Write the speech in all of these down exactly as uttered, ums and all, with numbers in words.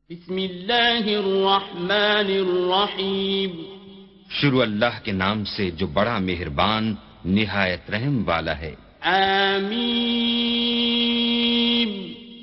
بسم اللہ الرحمن الرحیم. شروع اللہ کے نام سے جو بڑا مہربان نہایت رحم والا ہے. آمین.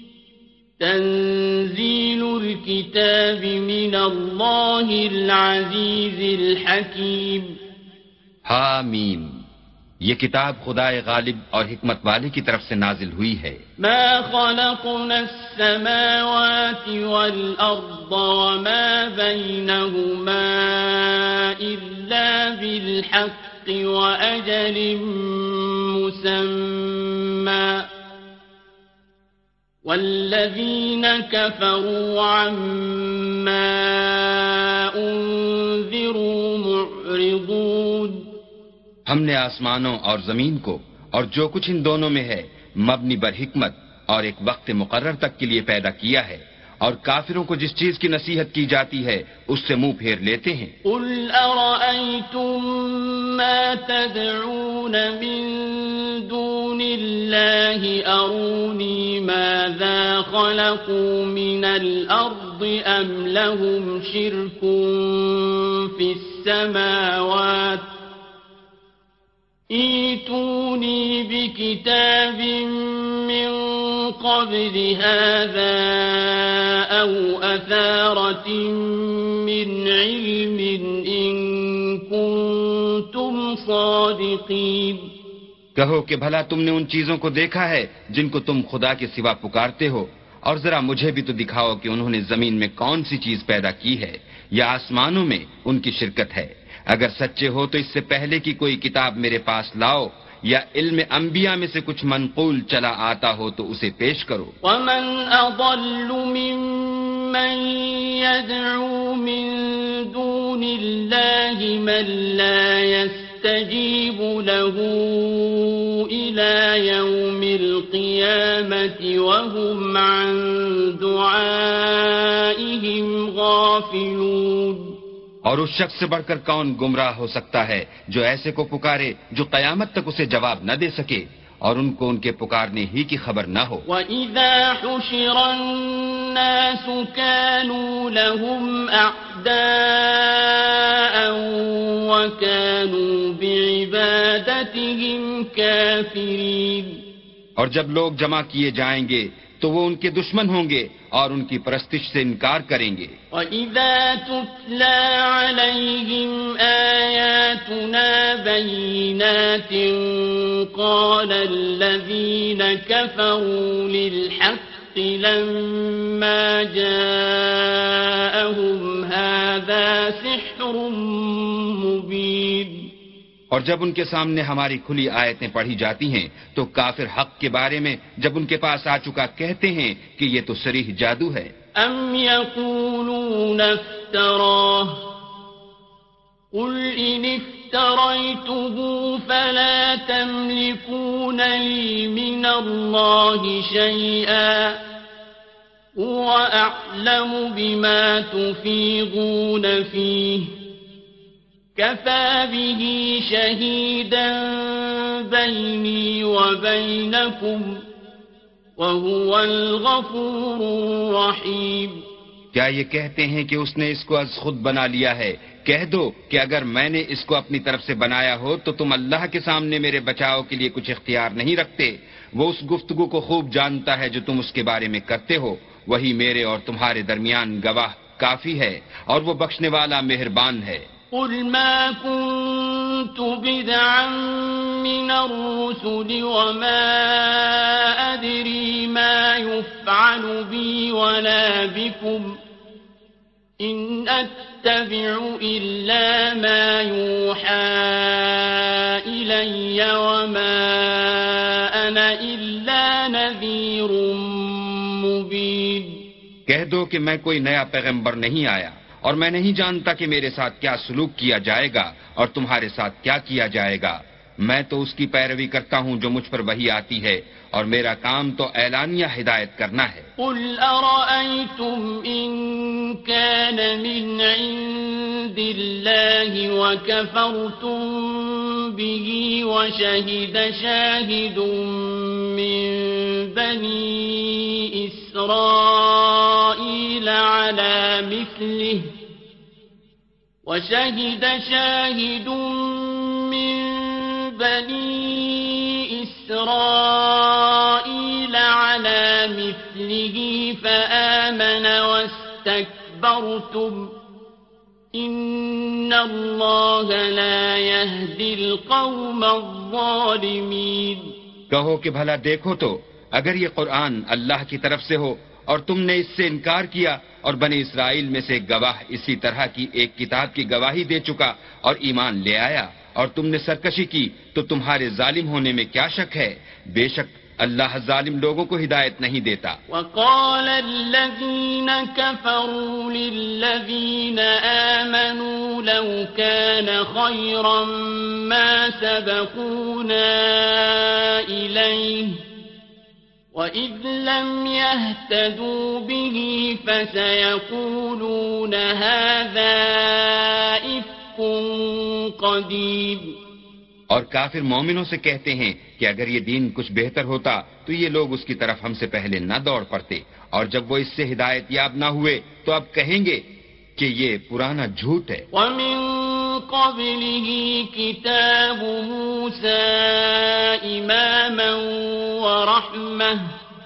تنزیل الكتاب من اللہ العزیز الحکیم. حامیم. یہ کتاب خدائے غالب اور حکمت والے کی طرف سے نازل ہوئی ہے. ما خلقنا السماوات والأرض وما بينهما إلا بالحق وأجل مسمى والذين كفروا عما أنذروا معرضون. ہم نے آسمانوں اور زمین کو اور جو کچھ ان دونوں میں ہے مبنی بر حکمت اور ایک وقت مقرر تک کے لیے پیدا کیا ہے، اور کافروں کو جس چیز کی نصیحت کی جاتی ہے اس سے منہ پھیر لیتے ہیں. قل ارأيتم ما تدعون من دون الله أروني ماذا خلقوا من الأرض أم لهم شرك في السماوات ایتونی بکتاب من قبل هذا او اثارة من علم ان کنتم صادقین. کہو کہ بھلا تم نے ان چیزوں کو دیکھا ہے جن کو تم خدا کے سوا پکارتے ہو، اور ذرا مجھے بھی تو دکھاؤ کہ انہوں نے زمین میں کون سی چیز پیدا کی ہے یا آسمانوں میں ان کی شرکت ہے. اگر سچے ہو تو اس سے پہلے کی کوئی کتاب میرے پاس لاؤ، یا علم انبیاء میں سے کچھ منقول چلا آتا ہو تو اسے پیش کرو. ومن اضل ممن يدعو من دون الله من لا يستجيب له الى يوم القيامة وهم عن دعائهم غافلون. اور اس شخص سے بڑھ کر کون گمراہ ہو سکتا ہے جو ایسے کو پکارے جو قیامت تک اسے جواب نہ دے سکے اور ان کو ان کے پکارنے ہی کی خبر نہ ہو. وَإِذَا حُشِرَ النَّاسُ كَانُوا لَهُمْ أَعْدَاءً وَكَانُوا بِعِبَادَتِهِمْ كَافِرِينَ. اور جب لوگ جمع کیے جائیں گے تو وہ ان کے دشمن ہوں گے اور ان کی پرستش سے انکار کریں گے. وَإِذَا تُتْلَى عَلَيْهِمْ آيَاتُنَا بَيِّنَاتٍ قَالَ الَّذِينَ كَفَرُوا لِلْحَقِّ لَمَّا جَاءَهُمْ هَذَا سِحْرٌ مُبِينٌ. اور جب ان کے سامنے ہماری کھلی آیتیں پڑھی جاتی ہیں تو کافر حق کے بارے میں جب ان کے پاس آ چکا کہتے ہیں کہ یہ تو صریح جادو ہے. ام یقولون افتراه قل ان افتریته فلا تملكون لي من الله شيئا هو اعلم بما تفيضون فيه كفى به شهيدا بيني وبينكم وهو الغفور الرحيم. کیا یہ کہتے ہیں کہ اس نے اس کو از خود بنا لیا ہے؟ کہہ دو کہ اگر میں نے اس کو اپنی طرف سے بنایا ہو تو تم اللہ کے سامنے میرے بچاؤ کے لیے کچھ اختیار نہیں رکھتے. وہ اس گفتگو کو خوب جانتا ہے جو تم اس کے بارے میں کرتے ہو. وہی میرے اور تمہارے درمیان گواہ کافی ہے اور وہ بخشنے والا مہربان ہے. قل ما كنت بدعا من الرسل وما أدري ما يفعل بي ولا بكم إن أتبع إلا ما يوحى إلي وما أنا إلا نذير مبين. کہہ دو کہ میں کوئی نیا پیغمبر نہیں آیا اور میں نہیں جانتا کہ میرے ساتھ کیا سلوک کیا جائے گا اور تمہارے ساتھ کیا کیا جائے گا. میں تو اس کی پیروی کرتا ہوں جو مجھ پر وحی آتی ہے اور میرا کام تو اعلانیہ ہدایت کرنا ہے. قل ارأيتم ان كان من عند الله وكفرتم به وشهد شاهد من بني إسرائيل إسرائيل على مثله وشهد شاهد من بني إسرائيل على مثله فآمن واستكبرتم إن الله لا يهدي القوم الظالمين. کہو کہ بھلا دیکھو تو اگر یہ قرآن اللہ کی طرف سے ہو اور تم نے اس سے انکار کیا اور بنی اسرائیل میں سے ایک گواہ اسی طرح کی ایک کتاب کی گواہی دے چکا اور ایمان لے آیا اور تم نے سرکشی کی تو تمہارے ظالم ہونے میں کیا شک ہے؟ بے شک اللہ ظالم لوگوں کو ہدایت نہیں دیتا. وقال الذين كفروا للذين آمنوا لو كان خيرا ما سبقونا إليه وإذ لم يهتدوا به فسيقولون هذا إفك قديم. اور کافر مومنوں سے کہتے ہیں کہ اگر یہ دین کچھ بہتر ہوتا تو یہ لوگ اس کی طرف ہم سے پہلے نہ دوڑ پڑتے، اور جب وہ اس سے ہدایت یاب نہ ہوئے تو اب کہیں گے کہ یہ پرانا جھوٹ ہے. وَمِن قَبْلِهِ كِتَابُ مُوسَى إِمَامًا وَرَحْمَةً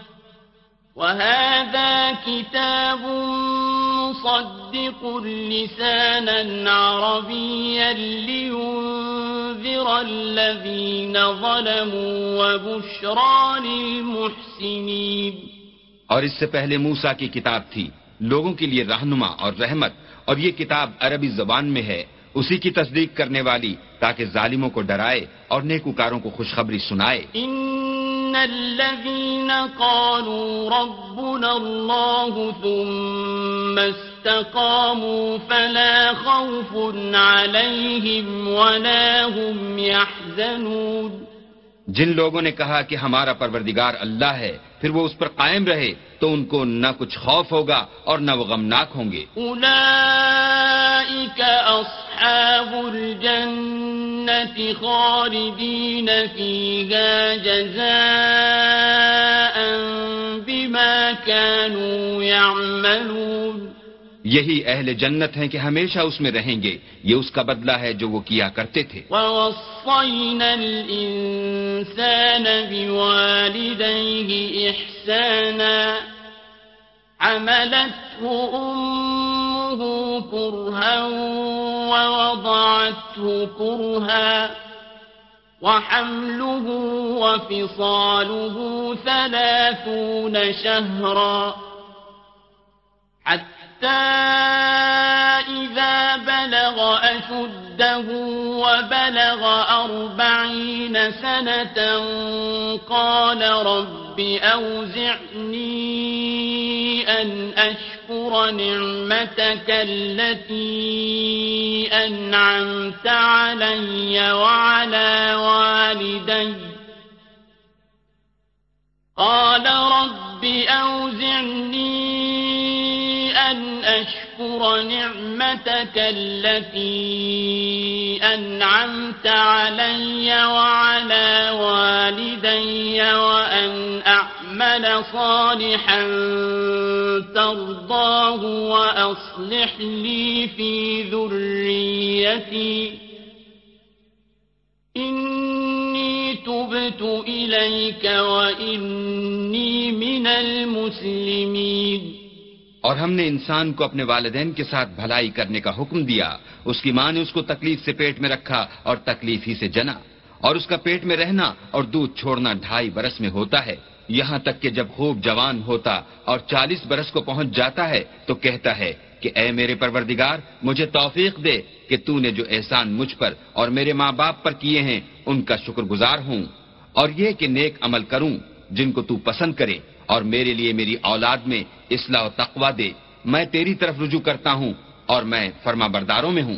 وَهَذَا كِتَابٌ مُصَدِّقٌ لِسَانًا عَرَبِيًّا لِيُنذِرَ الَّذِينَ ظَلَمُوا وَبُشْرَى لِلْمُحْسِنِينَ. اور اس سے پہلے موسیٰ کی کتاب تھی لوگوں کے لیے رہنما اور رحمت، اور یہ کتاب عربی زبان میں ہے اسی کی تصدیق کرنے والی تاکہ ظالموں کو ڈرائے اور نیکوکاروں کو خوشخبری سنائے. ان الذين قالوا ربنا الله ثم استقاموا فلا خوف عليهم ولا هم يحزنون. جن لوگوں نے کہا کہ ہمارا پروردگار اللہ ہے پھر وہ اس پر قائم رہے تو ان کو نہ کچھ خوف ہوگا اور نہ وہ غمناک ہوں گے. اولئک اصحاب الجنة خالدین فیہا جزاء بما كانوا يعملون. یہی اہل جنت ہیں کہ ہمیشہ اس میں رہیں گے، یہ اس کا بدلہ ہے جو وہ کیا کرتے تھے. وَوَصَّيْنَا الْإِنسَانَ بِوَالِدَيْهِ إِحْسَانًا حَمَلَتْهُ أُمُّهُ كُرْهًا وَوَضَعَتْهُ كُرْهًا وَحَمْلُهُ وَفِصَالُهُ ثَلَاثُونَ شَهْرًا حَتَّى إذا بلغ أشده وبلغ أربعين سنة قال رب أوزعني أن أشكر نعمتك التي أنعمت علي وعلى والدي قال رب أوزعني أن أشكر نعمتك التي أنعمت علي وعلى والدي وأن أعمل صالحا ترضاه وأصلح لي في ذريتي إني تبت إليك وإني من المسلمين. اور ہم نے انسان کو اپنے والدین کے ساتھ بھلائی کرنے کا حکم دیا. اس کی ماں نے اس کو تکلیف سے پیٹ میں رکھا اور تکلیف ہی سے جنا، اور اس کا پیٹ میں رہنا اور دودھ چھوڑنا ڈھائی برس میں ہوتا ہے، یہاں تک کہ جب خوب جوان ہوتا اور چالیس برس کو پہنچ جاتا ہے تو کہتا ہے کہ اے میرے پروردگار مجھے توفیق دے کہ تو نے جو احسان مجھ پر اور میرے ماں باپ پر کیے ہیں ان کا شکر گزار ہوں، اور یہ کہ نیک عمل کروں جن کو تو پسند کرے، اور میرے لیے میری اولاد میں اصلاح و تقوی دے. میں تیری طرف رجوع کرتا ہوں اور میں فرما برداروں میں ہوں.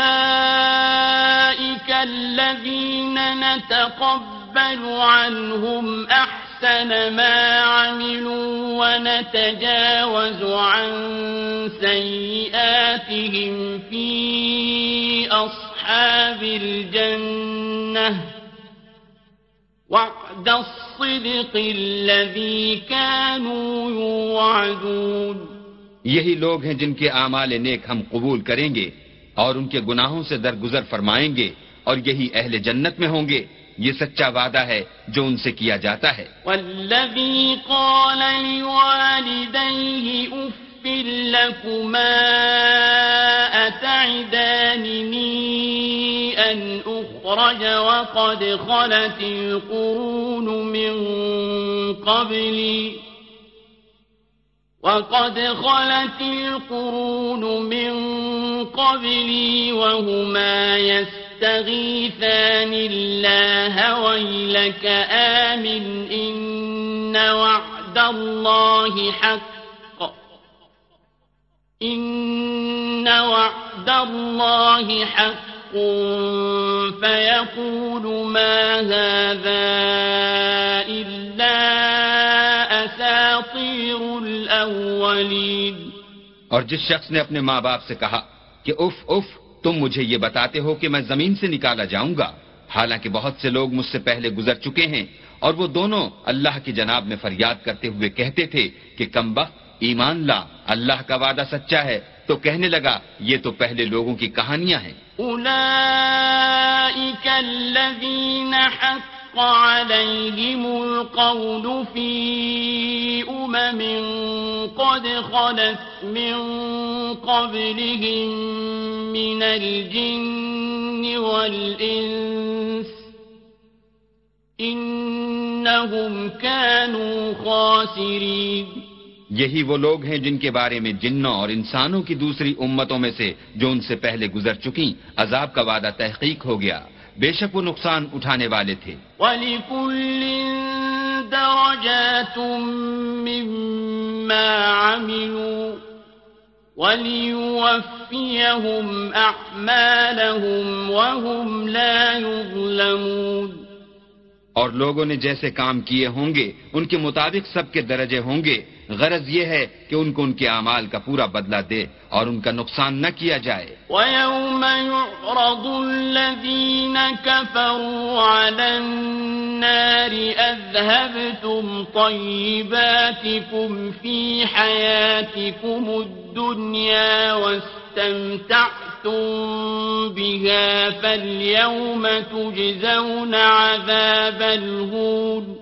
اولئک الذین نتقبل عنہم احسن ما عملوا ونتجاوز عن سیئاتهم فی اصحاب الجنہ وعد الصدق الذي كانوا يوعدون. یہی لوگ ہیں جن کے اعمال نیک ہم قبول کریں گے اور ان کے گناہوں سے درگزر فرمائیں گے، اور یہی اہل جنت میں ہوں گے۔ یہ سچا وعدہ ہے جو ان سے کیا جاتا ہے۔ والذی قال لوالدیہ اف لکما اتعداننی ان اخرج وقد خلت القرون من قبلی وقد خلت القرون من قبلي وهما يستغيثان الله ويلك آمن إن وعد الله حق إن وعد الله حق فيقول ما هذا إلا أساطير الأولين۔ اور جس شخص نے اپنے ماں باپ سے کہا کہ اف اف تم مجھے یہ بتاتے ہو کہ میں زمین سے نکالا جاؤں گا، حالانکہ بہت سے لوگ مجھ سے پہلے گزر چکے ہیں، اور وہ دونوں اللہ کی جناب میں فریاد کرتے ہوئے کہتے تھے کہ کمبخت ایمان لا، اللہ کا وعدہ سچا ہے، تو کہنے لگا یہ تو پہلے لوگوں کی کہانیاں ہیں۔ اولئک الذین حق عليهم القول في أمم قد خلت من قبلهم من الجن والإنس إنهم كانوا خاسرين۔ یہی وہ لوگ ہیں جن کے بارے میں جنوں اور انسانوں کی دوسری امتوں میں سے جو ان سے پہلے گزر چکیں عذاب کا وعدہ تحقیق ہو گیا، بے شک وہ نقصان اٹھانے والے تھے۔ وَلِكُلٍّ دَرَجَاتٌ مِّمَّا عَمِلُوا وَلِيُوَفِّيَهُمْ أَعْمَالَهُمْ وَهُمْ لَا يُظْلَمُونَ۔ اور لوگوں نے جیسے کام کیے ہوں گے ان کے مطابق سب کے درجے ہوں گے، غرض یہ ہے کہ ان کو ان کے اعمال کا پورا بدلہ دے اور ان کا نقصان نہ کیا جائے۔ وَيَوْمَ يُعْرَضُ الَّذِينَ كَفَرُوا عَلَى النَّارِ أَذْهَبْتُمْ طَيِّبَاتِكُمْ فِي حَيَاتِكُمُ الدُّنْيَا وَاسْتَمْتَعْتُمْ بِهَا فَالْيَوْمَ تُجْزَوْنَ عَذَابَ الْهُونِ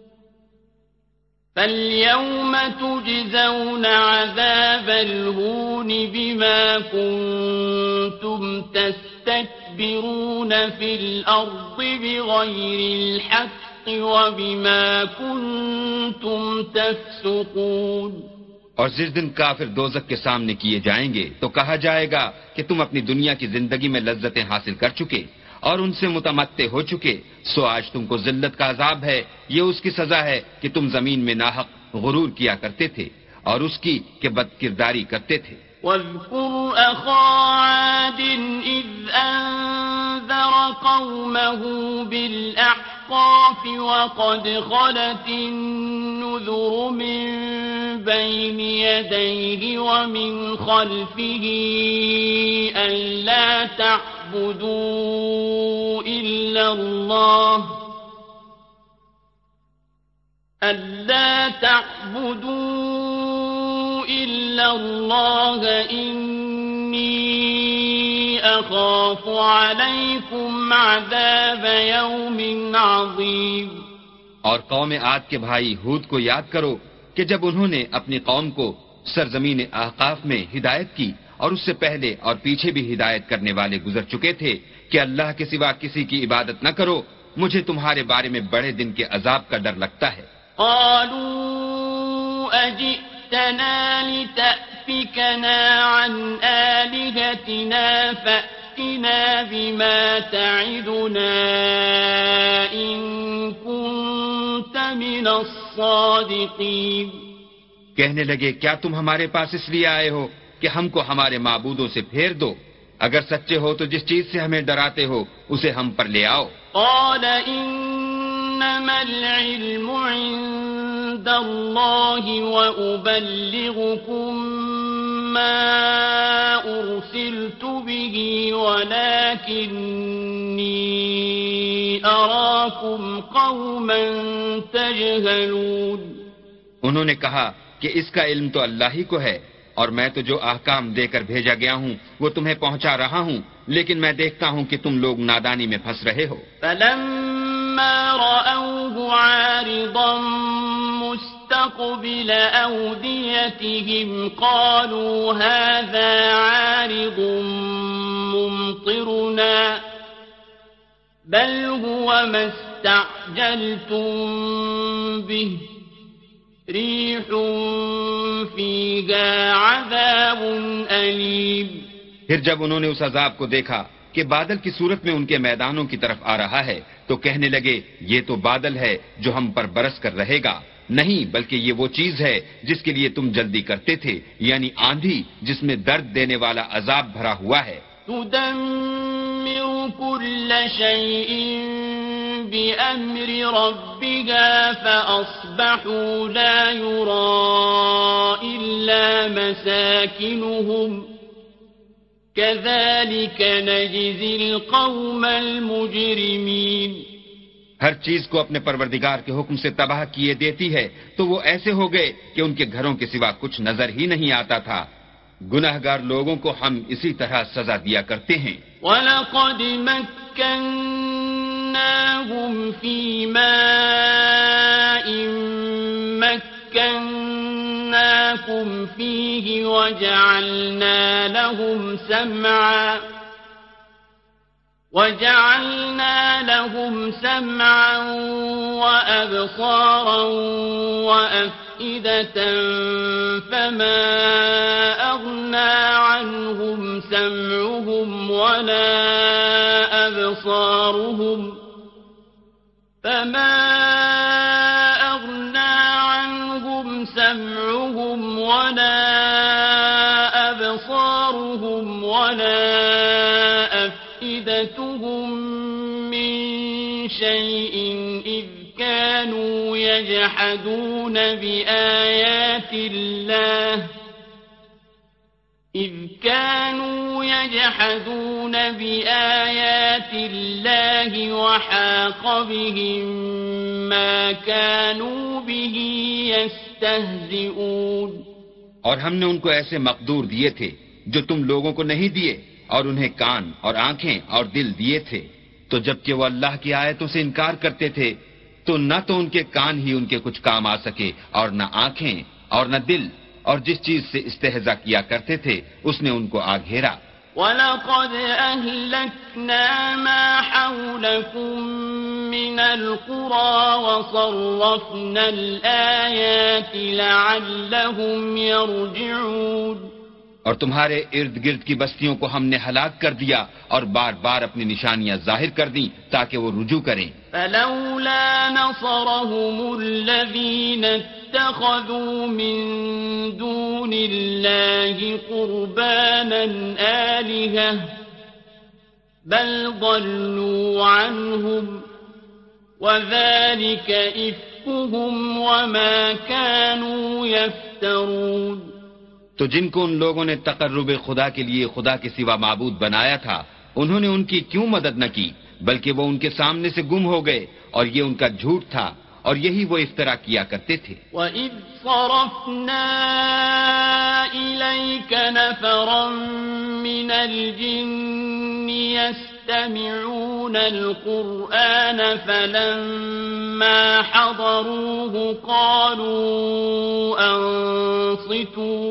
فَالْيَوْمَ تُجْزَوْنَ عَذَابَ الْهُونِ بِمَا كُنتُمْ تَسْتَكْبِرُونَ فِي الْأَرْضِ بِغَيْرِ الْحَقِّ وَبِمَا كُنتُمْ تَفْسُقُونَ۔ اور جس دن کافر دوزخ کے سامنے کیے جائیں گے تو کہا جائے گا کہ تم اپنی دنیا کی زندگی میں لذتیں حاصل کر چکے اور ان سے متمتع ہو چکے، سو آج تم کو ذلت کا عذاب ہے، یہ اس کی سزا ہے کہ تم زمین میں ناحق غرور کیا کرتے تھے اور اس کی کہ بد کرداری کرتے تھے۔ وَاذْكُرْ أَخَا عَادٍ إِذْ أَنذَرَ قَوْمَهُ بِالْأَحْقَافِ وَقَدْ خَلَتِ النُّذُرُ مِن بَيْنِ يَدَيْهِ وَمِنْ خَلْفِهِ أَلَّا تَعْبُدُوا إِلَّا اللَّهَ أَلَّا تَعْبُدُوا إِلَّا اللَّهَ إِنِّي أَخَافُ عَلَيْكُمْ عَذَابَ يَوْمٍ عَظِيمٍ۔ اور قوم عاد کے بھائی ہود کو یاد کرو کہ جب انہوں نے اپنی قوم کو سرزمین احقاف میں ہدایت کی اور اس سے پہلے اور پیچھے بھی ہدایت کرنے والے گزر چکے تھے کہ اللہ کے سوا کسی کی عبادت نہ کرو، مجھے تمہارے بارے میں بڑے دن کے عذاب کا ڈر لگتا ہے۔ قالوا أجئتنا لتأفكنا عن آلهتنا فأتنا بما تعدنا إن كنت من الصادقين۔ کہنے لگے کیا تم ہمارے پاس اس لیے آئے ہو کہ ہم کو ہمارے معبودوں سے پھیر دو؟ اگر سچے ہو تو جس چیز سے ہمیں ڈراتے ہو اسے ہم پر لے آؤ۔ قال إنما العلم عند الله وأبلغكم ما أرسلت به ولكني أراكم قوما تجهلون۔ انہوں نے کہا کہ اس کا علم تو اللہ ہی کو ہے اور میں تو جو احکام دے کر بھیجا گیا ہوں وہ تمہیں پہنچا رہا ہوں، لیکن میں دیکھتا ہوں کہ تم لوگ نادانی میں پھنس رہے ہو۔ فلما رأوه عارضا مستقبل أوديتهم قالوا هذا عارض ممطرنا بل هو ما استعجلتم به ريح فيها عذاب أليم۔ پھر جب انہوں نے اس عذاب کو دیکھا کہ بادل کی صورت میں ان کے میدانوں کی طرف آ رہا ہے تو کہنے لگے یہ تو بادل ہے جو ہم پر برس کر رہے گا، نہیں بلکہ یہ وہ چیز ہے جس کے لیے تم جلدی کرتے تھے، یعنی آندھی جس میں درد دینے والا عذاب بھرا ہوا ہے۔ تدمر كل شيء بأمر ربها فأصبحوا لا يرى إلا مساكنهم كذلك نجزي القوم المجرمين۔ ہر چیز کو اپنے پروردگار کے حکم سے تباہ کیے دیتی ہے تو وہ ایسے ہو گئے کہ ان کے گھروں کے سوا کچھ نظر ہی نہیں آتا تھا۔ گناہگار لوگوں کو ہم اسی طرح سزا دیا کرتے ہیں۔ وَلَقَدْ مَكَّنَّاهُمْ فِي مَاءٍ مَكَّنَّاكُمْ فِيهِ وَجَعَلْنَا لَهُمْ سَمْعًا وَجَعَلْنَا لَهُمْ سَمْعًا وَأَبْصَارًا وَأَفْئِدَةً فَمَا أَغْنَى عَنْهُمْ سَمْعُهُمْ وَلَا أَبْصَارُهُمْ فَمَا أَغْنَى عَنْهُمْ سَمْعُهُمْ وَلَا أَبْصَارُهُمْ وَلَا أفئدتهم من شيء إذ كانوا يجحدون بآيات الله إذ كانوا يجحدون بآيات الله وحاق بهم ما كانوا به يستهزئون۔ اور ہم نے ان کو ایسے مقدور دیے تھے جو تم لوگوں کو نہیں دیے، اور انہیں کان اور آنکھیں اور دل دیے تھے، تو جبکہ وہ اللہ کی آیتوں سے انکار کرتے تھے تو نہ تو ان کے کان ہی ان کے کچھ کام آ سکے اور نہ آنکھیں اور نہ دل، اور جس چیز سے استہزاء کیا کرتے تھے اس نے ان کو آ گھیرا۔ وَلَقَدْ أَهْلَكْنَا مَا حَوْلَكُمْ مِنَ الْقُرَى وَصَرَّفْنَا الْآيَاتِ لَعَلَّهُمْ يَرْجِعُونَ۔ اور تمہارے ارد گرد کی بستیوں کو ہم نے ہلاک کر دیا اور بار بار اپنی نشانیاں ظاہر کر دیں تاکہ وہ رجوع کریں۔ فلولا نصرهم الذين اتخذوا من دون الله قربانا آلهة بل ضلوا عنهم وذلك إفكهم وما كانوا يفترون۔ تو جن کو ان لوگوں نے تقرب خدا کے لیے خدا کے سوا معبود بنایا تھا انہوں نے ان کی کیوں مدد نہ کی، بلکہ وہ ان کے سامنے سے گم ہو گئے، اور یہ ان کا جھوٹ تھا اور یہی وہ افترا کیا کرتے تھے۔ وَإِذْ صَرَفْنَا إِلَيْكَ نَفَرًا مِنَ الْجِنِّ يَسْتَمِعُونَ الْقُرْآنَ فَلَمَّا حَضَرُوهُ قَالُوا أَنصِتُوا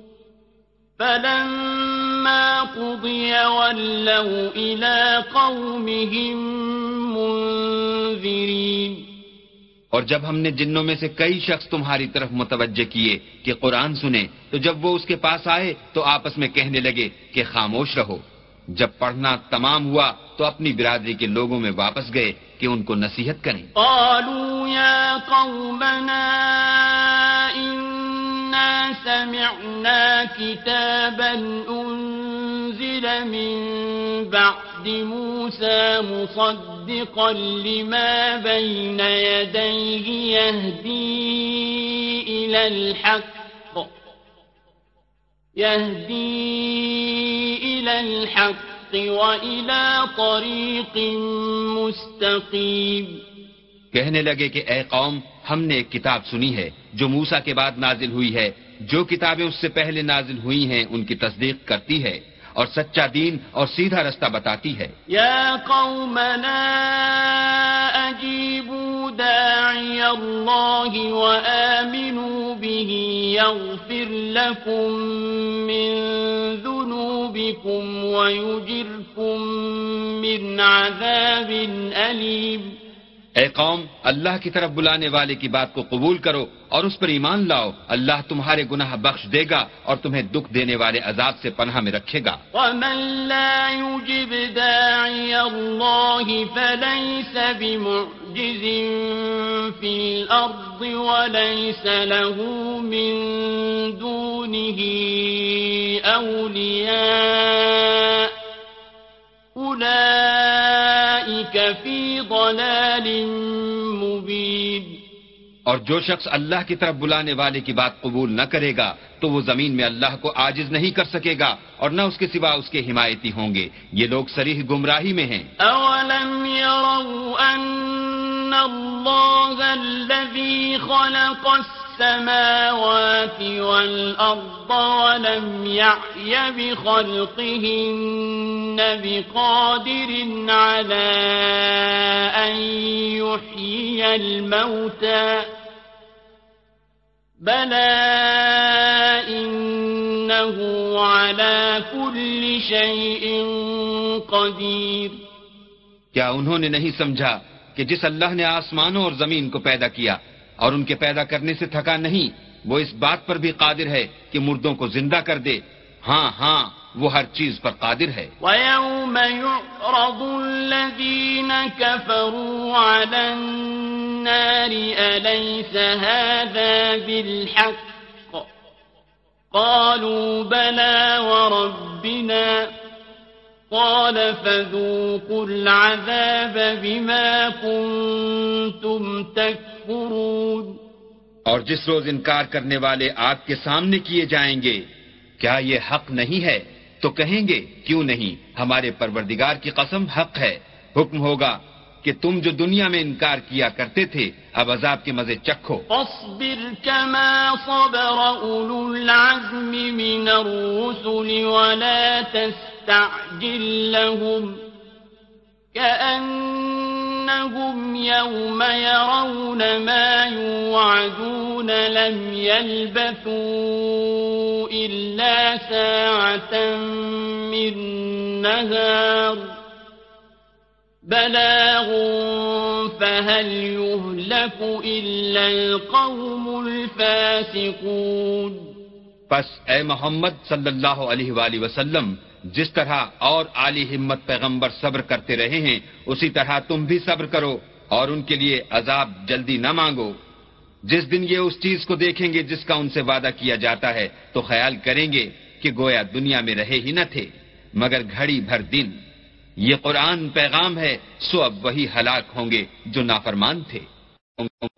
فَلَمَّا قُضِيَ وَلَّوْا إِلَىٰ قَوْمِهِم مُّنذِرِينَ۔ اور جب ہم نے جنوں میں سے کئی شخص تمہاری طرف متوجہ کیے کہ قرآن سنیں تو جب وہ اس کے پاس آئے تو آپس میں کہنے لگے کہ خاموش رہو۔ جب پڑھنا تمام ہوا تو اپنی برادری کے لوگوں میں واپس گئے کہ ان کو نصیحت کریں۔ قالوا يا قومنا إنا سمعنا كتابا أنزل من بعد موسى مصدقا لما بين يديه يهدي إلى الحق يهدي إلى الحق وإلى طريق مستقيم۔ کہنے لگے کہ اے قوم، ہم نے ایک کتاب سنی ہے جو موسیٰ کے بعد نازل ہوئی ہے، جو کتابیں اس سے پہلے نازل ہوئی ہیں ان کی تصدیق کرتی ہے اور سچا دین اور سیدھا رستہ بتاتی ہے. یا قومنا اجیبوا داعی اللہ وآمنوا به یغفر لکم من ذنوبکم ویجرکم من عذاب علیم. اے قوم، اللہ کی طرف بلانے والے کی بات کو قبول کرو اور اس پر ایمان لاؤ. اللہ تمہارے گناہ بخش دے گا اور تمہیں دکھ دینے والے عذاب سے پناہ میں رکھے گا. ومن لا يجب داعي الله فليس بمعجز في الأرض وليس له من دونه أولياء أولئك في ضلال مبين. اور جو شخص اللہ کی طرف بلانے والے کی بات قبول نہ کرے گا تو وہ زمین میں اللہ کو عاجز نہیں کر سکے گا اور نہ اس کے سوا اس کے حمایتی ہوں گے. یہ لوگ صریح گمراہی میں ہیں. اولم يروا ان اللہ الذي خلق السماوات والارض ولم يعي بخلقهن بقادر على ان يحيي الموتى بلى إنه على كل شيء قدير. کیا انہوں نے نہیں سمجھا کہ جس اللہ نے آسمانوں اور زمین کو پیدا کیا اور ان کے پیدا کرنے سے تھکا نہیں، وہ اس بات پر بھی قادر ہے کہ مردوں کو زندہ کر دے. ہاں ہاں وہ ہر چیز پر قادر ہے. وَيَوْمَ يُعْرَضُ الَّذِينَ كَفَرُوا عَلَى النَّارِ أَلَيْسَ هَذَا بِالْحَقِّ قَالُوا بَلَى وَرَبِّنَا قَالَ فَذُوقُوا الْعَذَابَ بِمَا كُنتُمْ تَكْفُرُونَ. اور جس روز انکار کرنے والے آگ کے سامنے کیے جائیں گے، کیا یہ حق نہیں ہے؟ تو کہیں گے کیوں نہیں، ہمارے پروردگار کی قسم حق ہے. حکم ہوگا کہ تم جو دنیا میں انکار کیا کرتے تھے اب عذاب کے مزے چکھو. فاصبر كما صبر أولو العزم من الرسل ولا تستعجل لهم كأنهم يوم يرون ما يوعدون لم يلبثوا إلا ساعة من نهار بلاغ فهل يهلك إلا القوم الفاسقون. پس اے محمد صلی اللہ علیہ وآلہ وسلم، جس طرح اور عالی ہمت پیغمبر صبر کرتے رہے ہیں اسی طرح تم بھی صبر کرو اور ان کے لیے عذاب جلدی نہ مانگو. جس دن یہ اس چیز کو دیکھیں گے جس کا ان سے وعدہ کیا جاتا ہے تو خیال کریں گے کہ گویا دنیا میں رہے ہی نہ تھے مگر گھڑی بھر دن. یہ قرآن پیغام ہے، سو اب وہی ہلاک ہوں گے جو نافرمان تھے.